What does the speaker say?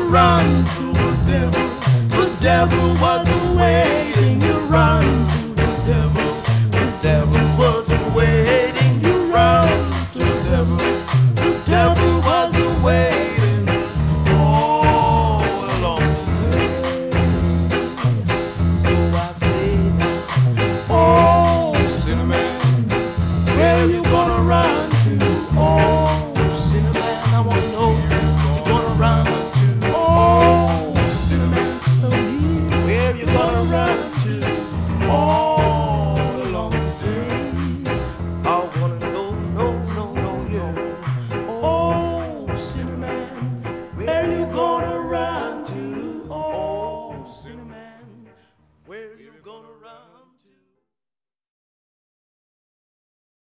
run to the devil. The devil was waiting. You run to the devil. The devil wasn't waiting. You run to the devil. The devil was waiting all along the way. So I say now, oh, sinner man, where you gonna run to? Oh, sinner man, I wanna know you gonna run to. Oh, sinner man, tell me where you gonna run to all along the day. I wanna know, yeah. Oh, sinner man, where you gonna run to? Oh, sinner man, where you gonna run?